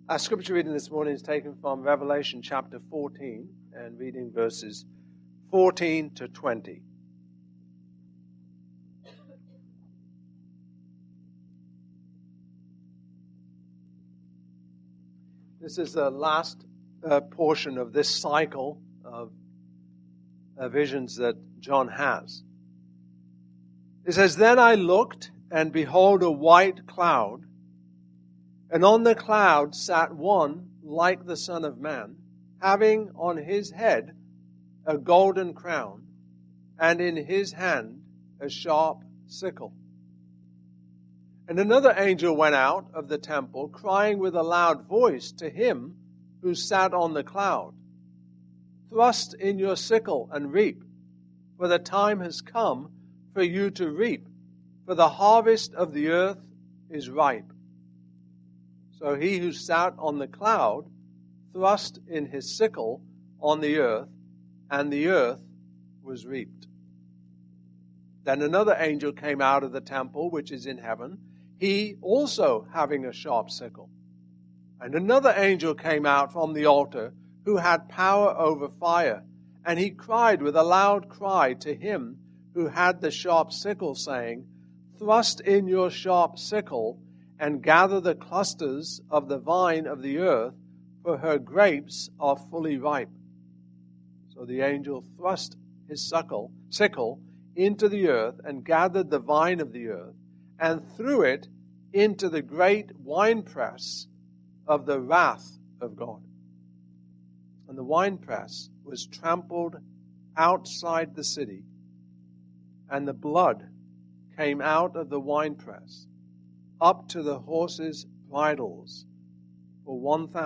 Our scripture reading this morning is taken from Revelation chapter 14 and reading verses 14 to 20. This is the last portion of this cycle of visions that John has. It says, "Then I looked, and behold a white cloud, and on the cloud sat one like the Son of Man, having on his head a golden crown, and in his hand a sharp sickle. And another angel went out of the temple, crying with a loud voice to him who sat on the cloud, 'Thrust in your sickle and reap, for the time has come for you to reap, for the harvest of the earth is ripe.' So he who sat on the cloud thrust in his sickle on the earth, and the earth was reaped. Then another angel came out of the temple which is in heaven, he also having a sharp sickle. And another angel came out from the altar, who had power over fire, and he cried with a loud cry to him who had the sharp sickle, saying, 'Thrust in your sharp sickle, and gather the clusters of the vine of the earth, for her grapes are fully ripe.' So the angel thrust his sickle into the earth, and gathered the vine of the earth, and threw it into the great winepress of the wrath of God. And the winepress was trampled outside the city, and the blood came out of the winepress up to the horses' bridles for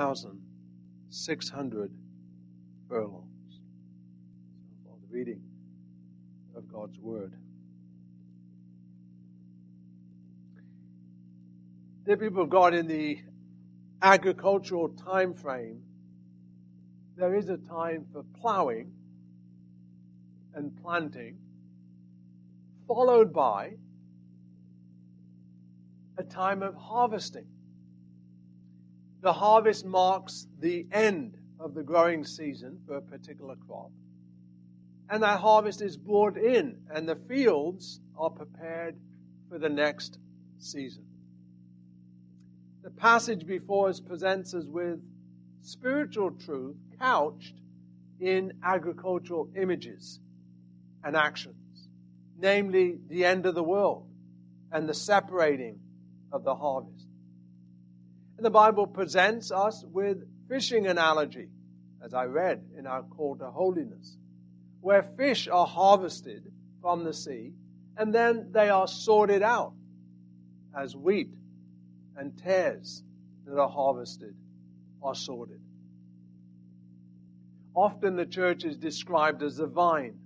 1,600 furlongs." For the reading of God's Word. Dear people of God, in the agricultural time frame, there is a time for plowing and planting, followed by a time of harvesting. The harvest marks the end of the growing season for a particular crop. And that harvest is brought in, and the fields are prepared for the next season. The passage before us presents us with spiritual truth couched in agricultural images and actions, namely the end of the world and the separating of the harvest. And the Bible presents us with fishing analogy, as I read in our call to holiness, where fish are harvested from the sea, and then they are sorted out as wheat and tares that are harvested are sorted. Often the church is described as the vine,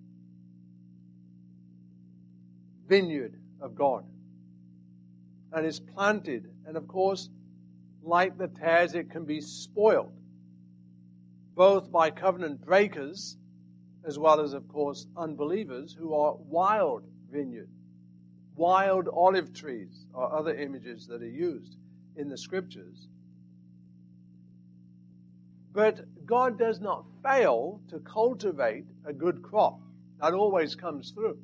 vineyard of God, and is planted. And of course, like the tares, it can be spoiled, both by covenant breakers as well as, of course, unbelievers who are wild vineyard. Wild olive trees are other images that are used in the Scriptures. But God does not fail to cultivate a good crop. That always comes through.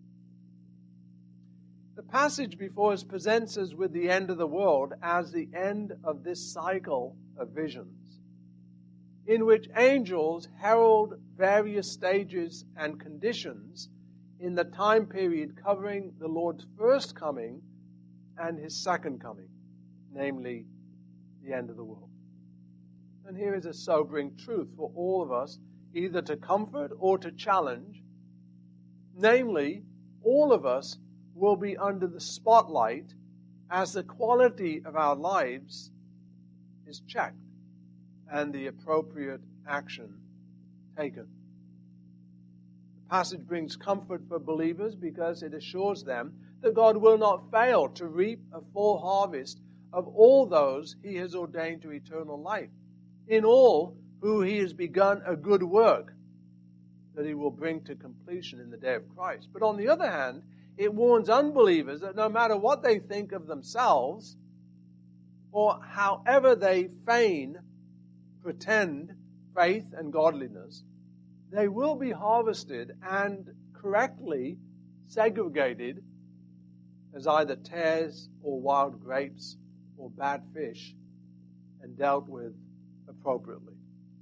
The passage before us presents us with the end of the world as the end of this cycle of visions, in which angels herald various stages and conditions in the time period covering the Lord's first coming and his second coming, namely the end of the world. And here is a sobering truth for all of us, either to comfort or to challenge. Namely, all of us will be under the spotlight as the quality of our lives is checked and the appropriate action taken. The passage brings comfort for believers because it assures them that God will not fail to reap a full harvest of all those he has ordained to eternal life, in all who he has begun a good work that he will bring to completion in the day of Christ. But on the other hand, it warns unbelievers that no matter what they think of themselves, or however they pretend faith and godliness, they will be harvested and correctly segregated as either tares or wild grapes or bad fish and dealt with appropriately.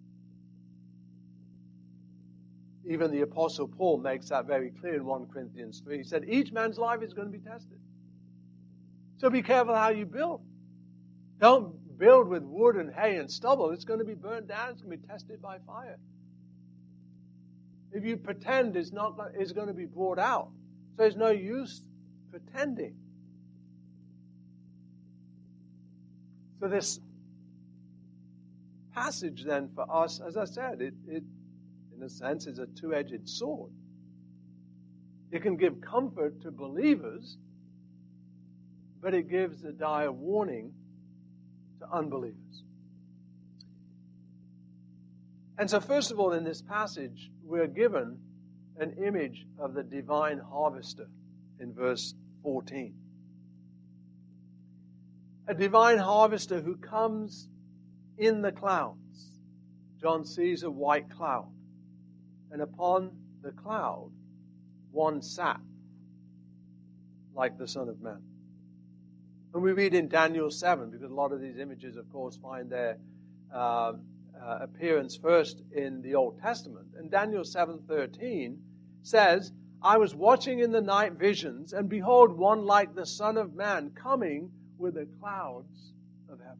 Even the Apostle Paul makes that very clear in 1 Corinthians 3. He said, each man's life is going to be tested. So be careful how you build. Don't build with wood and hay and stubble. It's going to be burned down. It's going to be tested by fire. If you pretend it's going to be brought out. So there's no use pretending. So this passage then for us, as I said, it in a sense is a two-edged sword. It can give comfort to believers, but it gives a dire warning to unbelievers. And so first of all, in this passage, we're given an image of the divine harvester in verse 14. A divine harvester who comes in the clouds. John sees a white cloud, and upon the cloud one sat, like the Son of Man. And we read in Daniel 7, because a lot of these images, of course, find their appearance first in the Old Testament. And Daniel 7:13 says, I was watching in the night visions, and behold, one like the Son of Man coming with the clouds of heaven.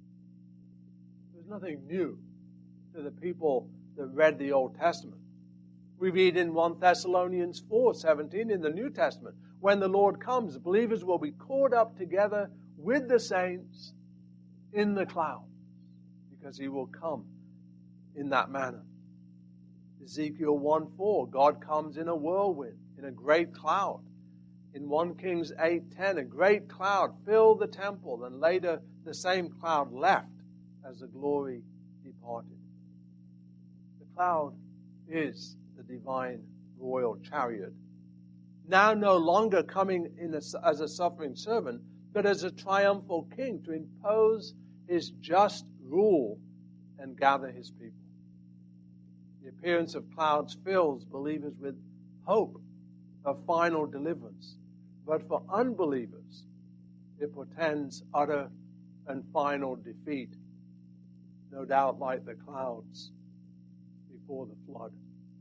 There's nothing new to the people that read the Old Testament. We read in 1 Thessalonians 4:17 in the New Testament, when the Lord comes, believers will be caught up together with the saints in the clouds, because he will come in that manner. Ezekiel 1:4, God comes in a whirlwind, in a great cloud. In 1 Kings 8:10, a great cloud filled the temple, and later the same cloud left as the glory departed. The cloud is the divine royal chariot, now no longer coming in as a suffering servant, but as a triumphal king to impose his just rule and gather his people. The appearance of clouds fills believers with hope of final deliverance. But for unbelievers, it portends utter and final defeat, no doubt like the clouds before the flood.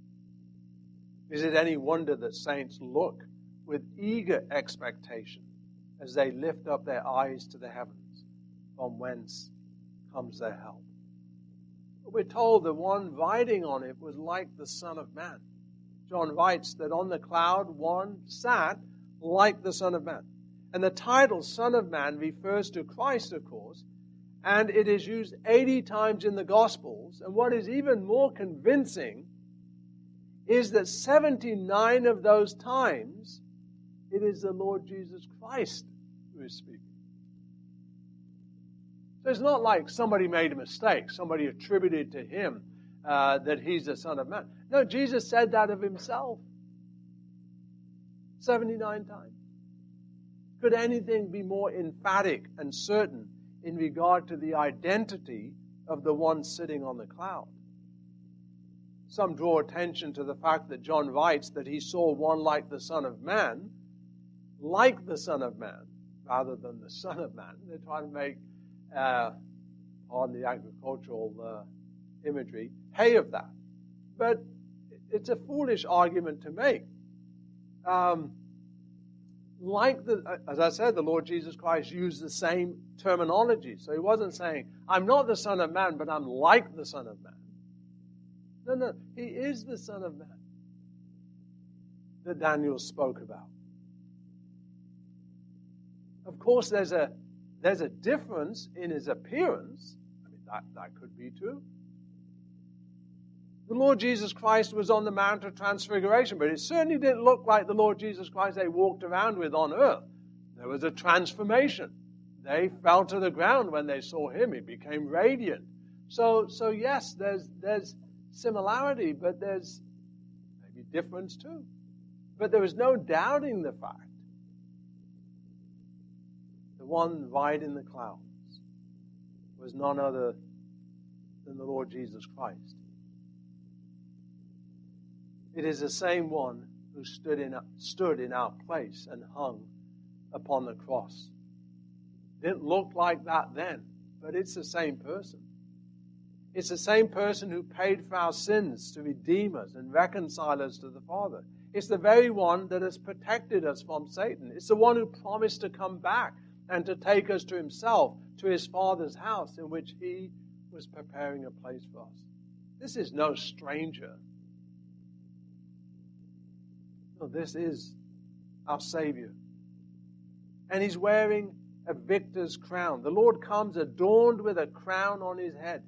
Is it any wonder that saints look with eager expectation as they lift up their eyes to the heavens, from whence comes their help? But we're told the one riding on it was like the Son of Man. John writes that on the cloud one sat like the Son of Man. And the title Son of Man refers to Christ, of course, and it is used 80 times in the Gospels. And what is even more convincing is that 79 of those times it is the Lord Jesus Christ who is speaking. So it's not like somebody made a mistake, somebody attributed to him that he's the Son of Man. No, Jesus said that of himself 79 times. Could anything be more emphatic and certain in regard to the identity of the one sitting on the cloud? Some draw attention to the fact that John writes that he saw one like the Son of Man, rather than the Son of Man. They're trying to make, pardon the agricultural imagery, hay of that. But it's a foolish argument to make. As I said, the Lord Jesus Christ used the same terminology. So he wasn't saying, I'm not the Son of Man, but I'm like the Son of Man. No, he is the Son of Man that Daniel spoke about. Of course, there's a difference in his appearance. I mean, that could be true. The Lord Jesus Christ was on the Mount of Transfiguration, but it certainly didn't look like the Lord Jesus Christ they walked around with on earth. There was a transformation. They fell to the ground when they saw him. He became radiant. So yes, there's similarity, but there's maybe difference too. But there was no doubting the fact. The one riding the clouds was none other than the Lord Jesus Christ. It is the same one who stood in our place and hung upon the cross. Didn't look like that then, but it's the same person. It's the same person who paid for our sins to redeem us and reconcile us to the Father. It's the very one that has protected us from Satan. It's the one who promised to come back and to take us to himself, to his Father's house, in which he was preparing a place for us. This is no stranger. No, this is our Savior. And he's wearing a victor's crown. The Lord comes adorned with a crown on his head.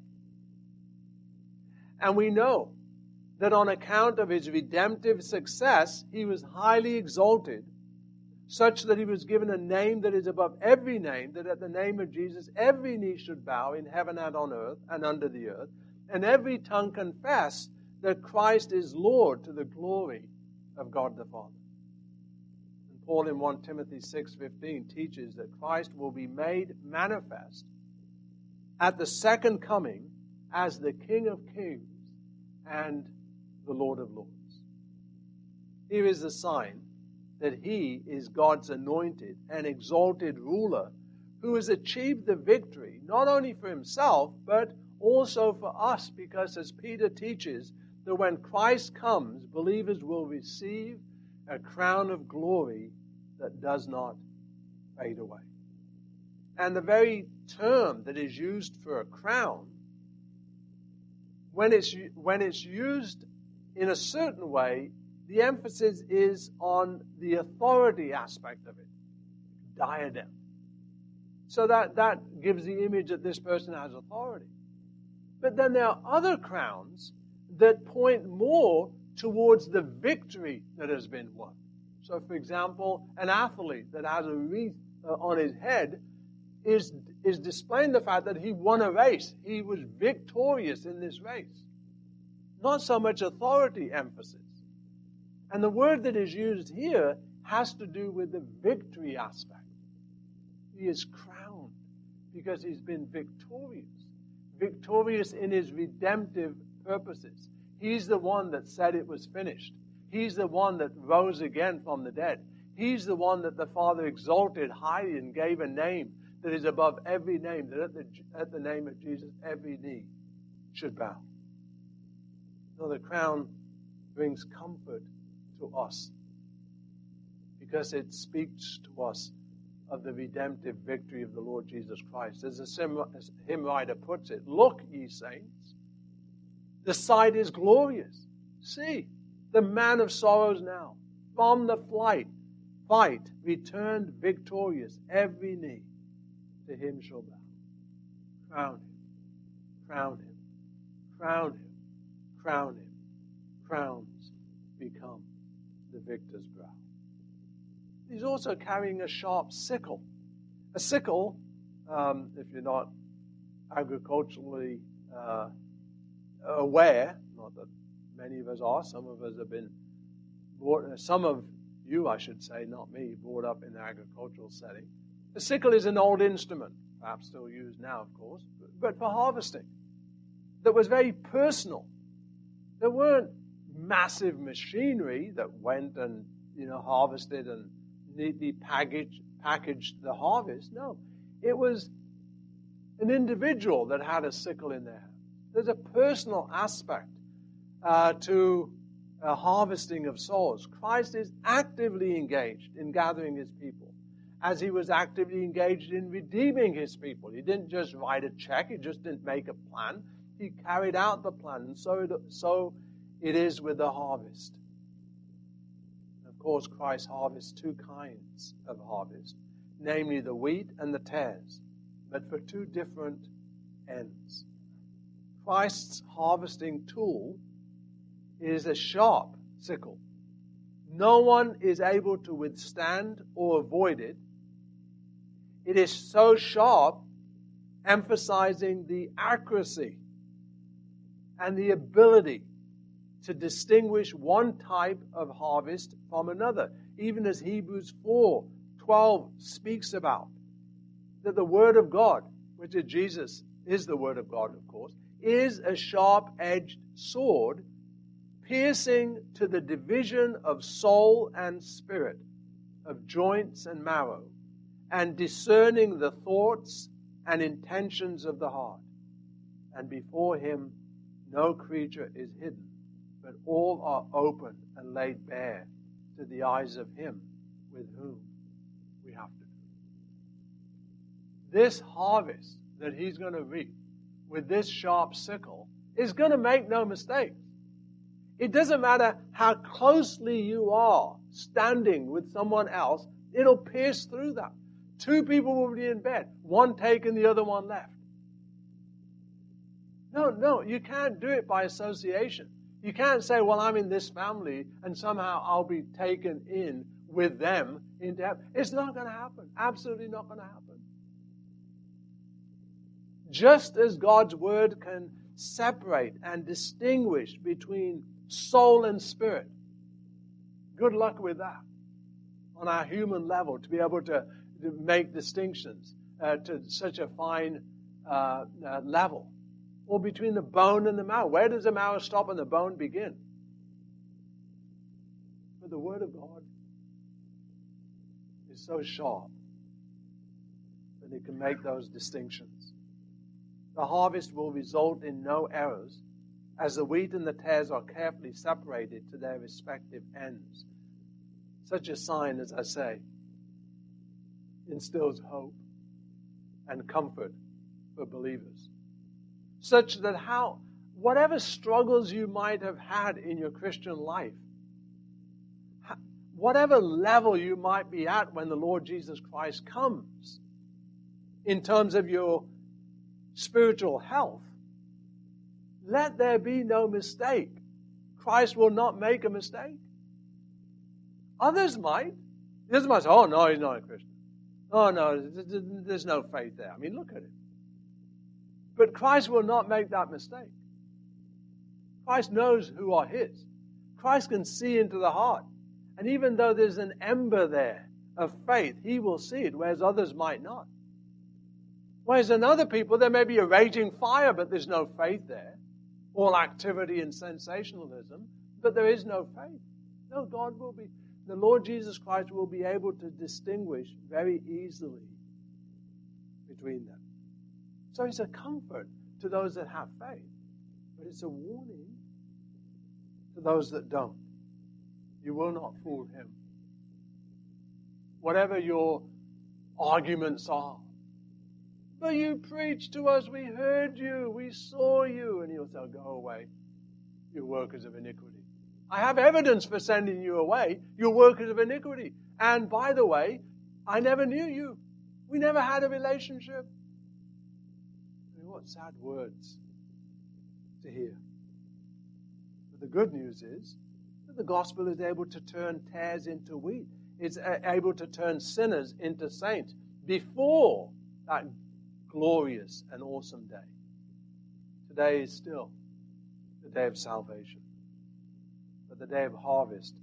And we know that on account of his redemptive success, he was highly exalted, such that he was given a name that is above every name, that at the name of Jesus every knee should bow in heaven and on earth and under the earth, and every tongue confess that Christ is Lord, to the glory of God the Father. And Paul in 1 Timothy 6:15 teaches that Christ will be made manifest at the second coming as the King of Kings and the Lord of Lords. Here is the sign that he is God's anointed and exalted ruler who has achieved the victory not only for himself but also for us, because as Peter teaches, that when Christ comes, believers will receive a crown of glory that does not fade away. And the very term that is used for a crown, when it's used in a certain way, the emphasis is on the authority aspect of it. Diadem. So that gives the image that this person has authority. But then there are other crowns that point more towards the victory that has been won. So, for example, an athlete that has a wreath on his head is displaying the fact that he won a race. He was victorious in this race. Not so much authority emphasis. And the word that is used here has to do with the victory aspect. He is crowned because he's been victorious. Victorious in his redemptive purposes. He's the one that said it was finished. He's the one that rose again from the dead. He's the one that the Father exalted highly and gave a name that is above every name, that at the name of Jesus every knee should bow. So the crown brings comfort to us because it speaks to us of the redemptive victory of the Lord Jesus Christ. As the hymn writer puts it, "Look, ye saints, the sight is glorious. See, the man of sorrows now, from the fight, returned victorious, every knee to him shall bow." Crown him, crown him, crown him, crown him. Crowns become the victor's brow. He's also carrying a sharp sickle. A sickle, if you're not agriculturally aware, not that many of us are, some of us have been brought, some of you, I should say, not me, brought up in the agricultural setting. The sickle is an old instrument, perhaps still used now, of course, but for harvesting, that was very personal. There weren't massive machinery that went and harvested and neatly packaged the harvest. No, it was an individual that had a sickle in their hand. There's a personal aspect to harvesting of souls. Christ is actively engaged in gathering his people, as he was actively engaged in redeeming his people. He didn't just write a check. He just didn't make a plan. He carried out the plan. And so it is with the harvest. Of course, Christ harvests two kinds of harvest, namely the wheat and the tares, but for two different ends. Christ's harvesting tool is a sharp sickle. No one is able to withstand or avoid it. It is so sharp, emphasizing the accuracy and the ability to distinguish one type of harvest from another. Even as Hebrews 4:12 speaks about, that the Word of God, which is Jesus is the Word of God, of course, is a sharp-edged sword, piercing to the division of soul and spirit, of joints and marrow, and discerning the thoughts and intentions of the heart. And before him no creature is hidden, but all are open and laid bare to the eyes of him with whom we have to do. This harvest that he's going to reap with this sharp sickle is going to make no mistakes. It doesn't matter how closely you are standing with someone else, it'll pierce through that. Two people will be in bed, one taken, the other one left. No, you can't do it by association. You can't say, well, I'm in this family and somehow I'll be taken in with them into heaven. It's not going to happen. Absolutely not going to happen. Just as God's Word can separate and distinguish between soul and spirit, good luck with that on our human level, to be able to make distinctions to such a fine level. Or between the bone and the marrow. Where does the marrow stop and the bone begin? But the Word of God is so sharp that it can make those distinctions. The harvest will result in no errors, as the wheat and the tares are carefully separated to their respective ends. Such a sign, as I say, instills hope and comfort for believers. Such that whatever struggles you might have had in your Christian life, whatever level you might be at when the Lord Jesus Christ comes, in terms of your spiritual health, let there be no mistake. Christ will not make a mistake. Others might. Others might say, oh, no, he's not a Christian. Oh, no, there's no faith there. I mean, look at him. But Christ will not make that mistake. Christ knows who are his. Christ can see into the heart. And even though there's an ember there of faith, he will see it, whereas others might not. Whereas in other people, there may be a raging fire, but there's no faith there. All activity and sensationalism, but there is no faith. No, the Lord Jesus Christ will be able to distinguish very easily between them. So it's a comfort to those that have faith, but it's a warning to those that don't. You will not fool him. Whatever your arguments are. But you preached to us, we heard you, we saw you. And he'll say, go away, you workers of iniquity. I have evidence for sending you away, you workers of iniquity. And by the way, I never knew you. We never had a relationship. What sad words to hear. But the good news is that the gospel is able to turn tares into wheat. It's able to turn sinners into saints before that glorious and awesome day. Today is still the day of salvation. But the day of harvest,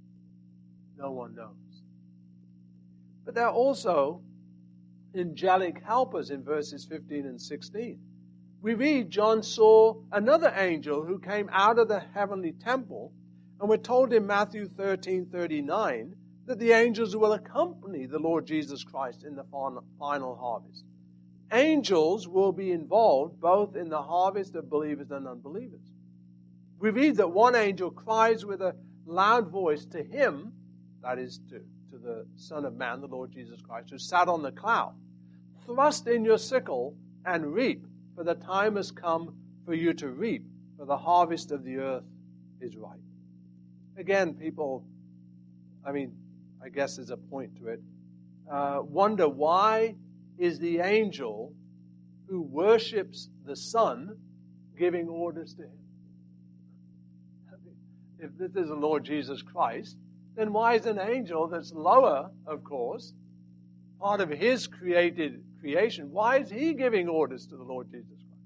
no one knows. But there are also angelic helpers in verses 15 and 16. We read John saw another angel who came out of the heavenly temple, and we're told in Matthew 13:39 that the angels will accompany the Lord Jesus Christ in the final harvest. Angels will be involved both in the harvest of believers and unbelievers. We read that one angel cries with a loud voice to him, that is to the Son of Man, the Lord Jesus Christ, who sat on the cloud, thrust in your sickle and reap, for the time has come for you to reap, for the harvest of the earth is ripe. Again, people, I guess there's a point to it, wonder why is the angel who worships the Son giving orders to him? If this is the Lord Jesus Christ, then why is an angel that's lower, of course, part of his created creation, why is he giving orders to the Lord Jesus Christ?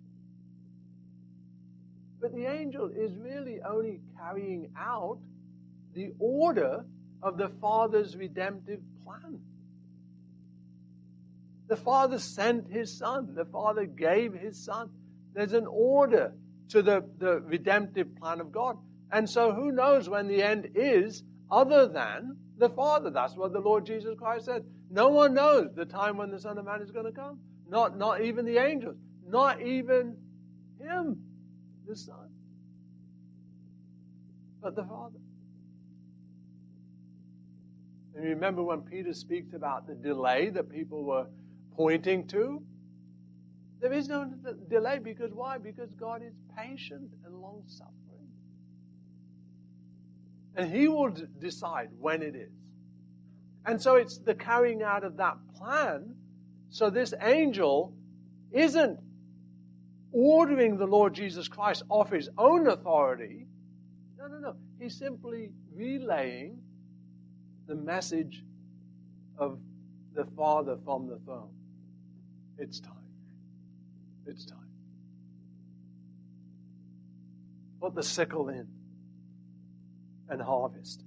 But the angel is really only carrying out the order of the Father's redemptive plan. The Father sent His Son. The Father gave His Son. There's an order to the redemptive plan of God. And so who knows when the end is other than the Father? That's what the Lord Jesus Christ said. No one knows the time when the Son of Man is going to come. Not even the angels. Not even Him, the Son. But the Father. And remember when Peter speaks about the delay that people were pointing to? There is no delay because why? Because God is patient and long-suffering. And He will decide when it is. And so it's the carrying out of that plan. So this angel isn't ordering the Lord Jesus Christ off His own authority. No. He's simply relaying the message of the Father from the throne. It's time. It's time. Put the sickle in and harvest.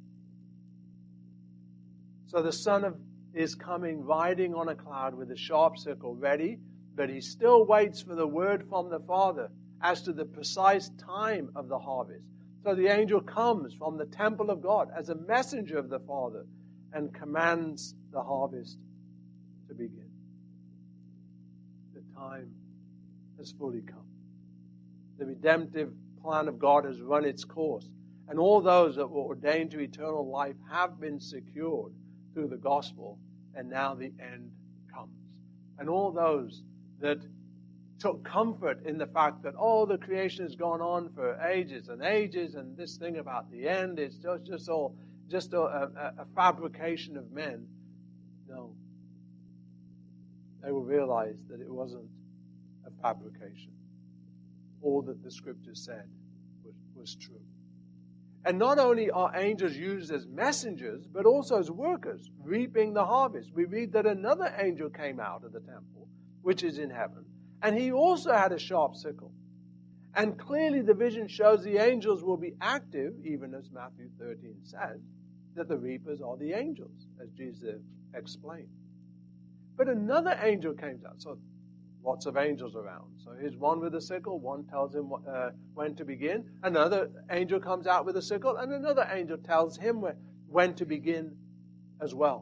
So the Son is coming riding on a cloud with a sharp sickle ready, but He still waits for the word from the Father as to the precise time of the harvest. So the angel comes from the temple of God as a messenger of the Father and commands the harvest to begin. The time has fully come. The redemptive plan of God has run its course. And all those that were ordained to eternal life have been secured through the gospel. And now the end comes. And all those that took comfort in the fact that, the creation has gone on for ages and ages, and this thing about the end is just a fabrication of men. No. They will realize that it wasn't a fabrication. All that the Scripture said was true. And not only are angels used as messengers, but also as workers, reaping the harvest. We read that another angel came out of the temple, which is in heaven, and he also had a sharp sickle. And clearly the vision shows the angels will be active, even as Matthew 13 says, that the reapers are the angels, as Jesus explained. But another angel came out. So lots of angels around. So here's one with a sickle. One tells him when to begin. Another angel comes out with a sickle, and another angel tells him when to begin as well.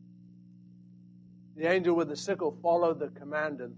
The angel with the sickle followed the command and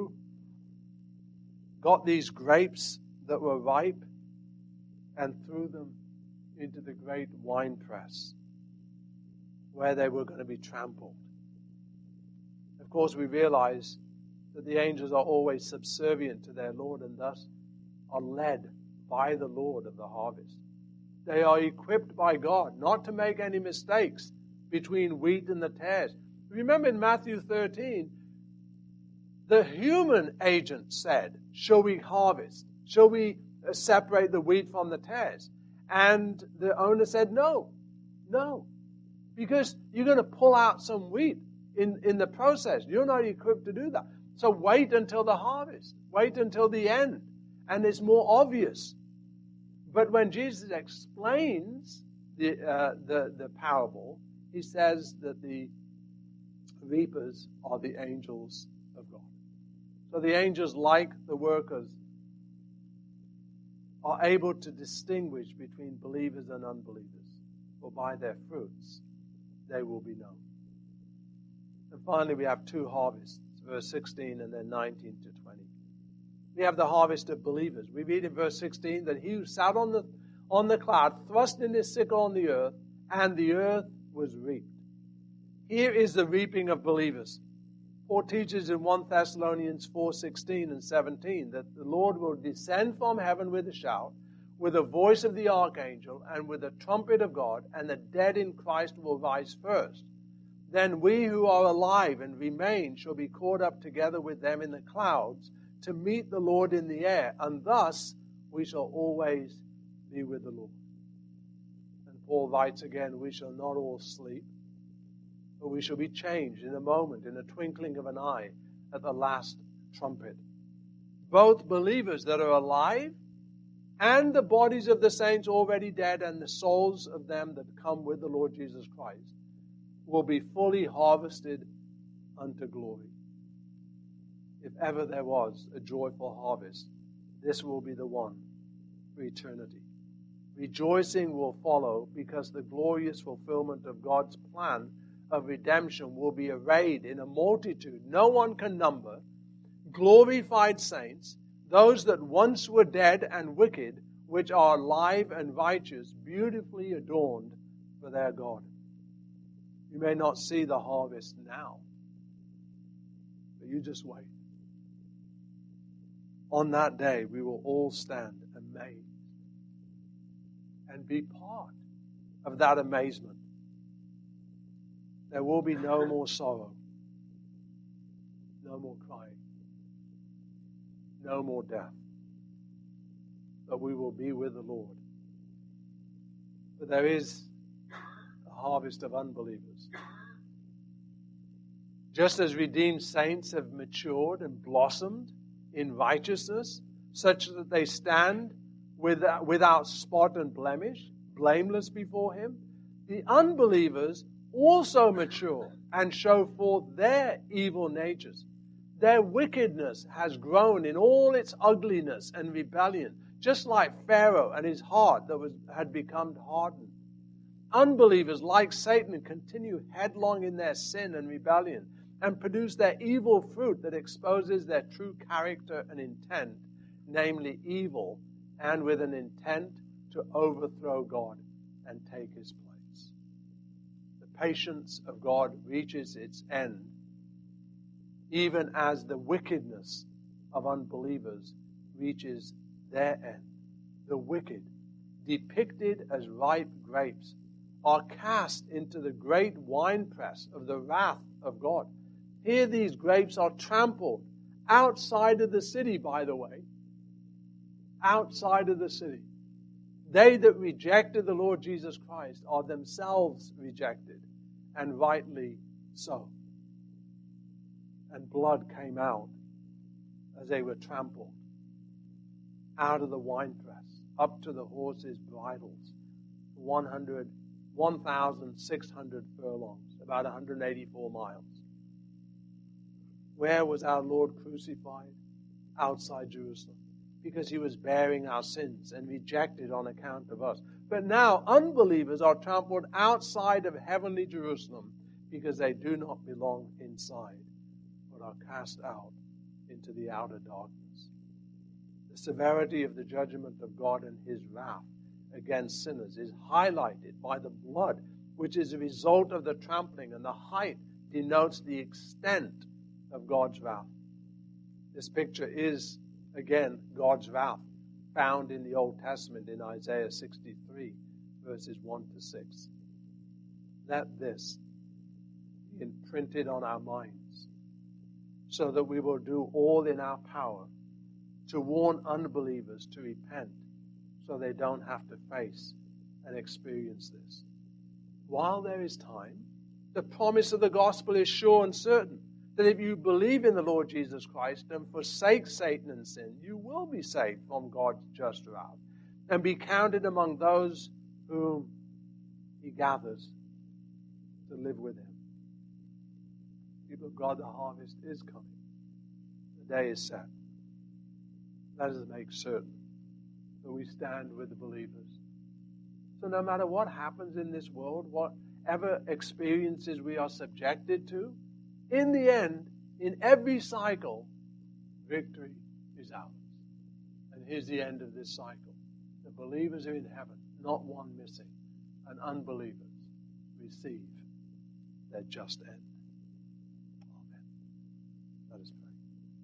got these grapes that were ripe and threw them into the great winepress where they were going to be trampled. Of course, we realize that the angels are always subservient to their Lord and thus are led by the Lord of the harvest. They are equipped by God not to make any mistakes between wheat and the tares. Remember in Matthew 13, the human agent said, shall we harvest? Shall we separate the wheat from the tares? And the owner said, no, because you're going to pull out some wheat in the process. You're not equipped to do that. So wait until the harvest. Wait until the end. And it's more obvious. But when Jesus explains the parable, He says that the reapers are the angels of God. So the angels, like the workers, are able to distinguish between believers and unbelievers. For by their fruits they will be known. And finally, we have two harvests, verse 16 and then 19 to 20. We have the harvest of believers. We read in verse 16 that he who sat on the cloud thrust in his sickle on the earth, and the earth was reaped. Here is the reaping of believers. Paul teaches in 1 Thessalonians 4:16 and 17 that the Lord will descend from heaven with a shout, with the voice of the archangel, and with the trumpet of God, and the dead in Christ will rise first. Then we who are alive and remain shall be caught up together with them in the clouds to meet the Lord in the air, and thus we shall always be with the Lord. And Paul writes again, we shall not all sleep, but we shall be changed in a moment, in a twinkling of an eye, at the last trumpet. Both believers that are alive and the bodies of the saints already dead and the souls of them that come with the Lord Jesus Christ will be fully harvested unto glory. if ever there was a joyful harvest, this will be the one for eternity. Rejoicing will follow because the glorious fulfillment of God's plan of redemption will be arrayed in a multitude no one can number, glorified saints, those that once were dead and wicked, which are alive and righteous, beautifully adorned for their God. You may not see the harvest now, but you just wait. On that day, we will all stand amazed and be part of that amazement. There will be no more sorrow, no more crying, no more death, but we will be with the Lord. But there is a harvest of unbelievers. Just as redeemed saints have matured and blossomed in righteousness, such that they stand without spot and blemish, blameless before Him, the unbelievers also mature and show forth their evil natures. Their wickedness has grown in all its ugliness and rebellion, just like Pharaoh and his heart that had become hardened. Unbelievers, like Satan, continue headlong in their sin and rebellion and produce their evil fruit that exposes their true character and intent, namely evil, and with an intent to overthrow God and take His place. The patience of God reaches its end, even as the wickedness of unbelievers reaches their end. The wicked, depicted as ripe grapes, are cast into the great winepress of the wrath of God. Here these grapes are trampled outside of the city, by the way. Outside of the city. They that rejected the Lord Jesus Christ are themselves rejected, and rightly so. And blood came out as they were trampled out of the winepress up to the horses' bridles, 1,600 furlongs, about 184 miles. Where was our Lord crucified? Outside Jerusalem, because He was bearing our sins and rejected on account of us. But now unbelievers are trampled outside of heavenly Jerusalem because they do not belong inside, but are cast out into the outer darkness. The severity of the judgment of God and His wrath against sinners is highlighted by the blood, which is a result of the trampling, and the height denotes the extent of God's wrath. This picture is, again, God's wrath found in the Old Testament in Isaiah 63, verses 1 to 6. Let this be imprinted on our minds so that we will do all in our power to warn unbelievers to repent so they don't have to face and experience this. While there is time, the promise of the gospel is sure and certain that if you believe in the Lord Jesus Christ and forsake Satan and sin, you will be saved from God's just wrath and be counted among those whom He gathers to live with Him. People of God, the harvest is coming. The day is set. Let us make certain that we stand with the believers. So no matter what happens in this world, whatever experiences we are subjected to, in the end, in every cycle, victory is ours. And here's the end of this cycle. The believers are in heaven, not one missing, and unbelievers receive their just end. Amen. Let us pray.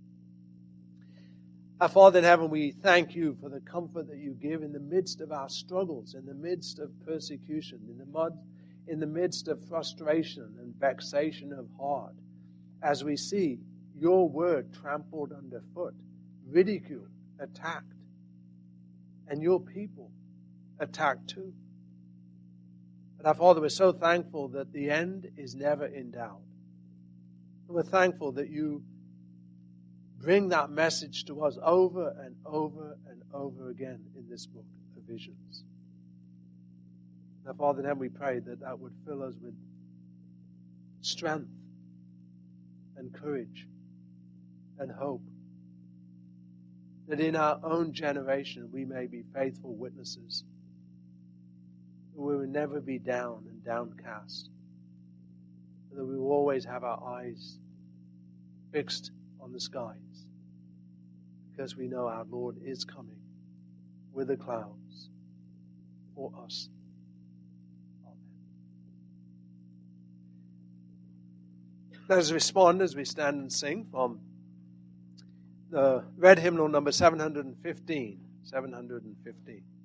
Our Father in heaven, we thank You for the comfort that You give in the midst of our struggles, in the midst of persecution, in the midst of frustration and vexation of heart, as we see Your word trampled underfoot, ridiculed, attacked, and Your people attacked too. But our Father, we're so thankful that the end is never in doubt. We're thankful that You bring that message to us over and over and over again in this book of visions. Now, Father in heaven, we pray that that would fill us with strength and courage and hope. That in our own generation we may be faithful witnesses. That we will never be down and downcast. That we will always have our eyes fixed on the skies. Because we know our Lord is coming with the clouds for us. Amen. Let us respond as we stand and sing from the red hymnal number 715. 715.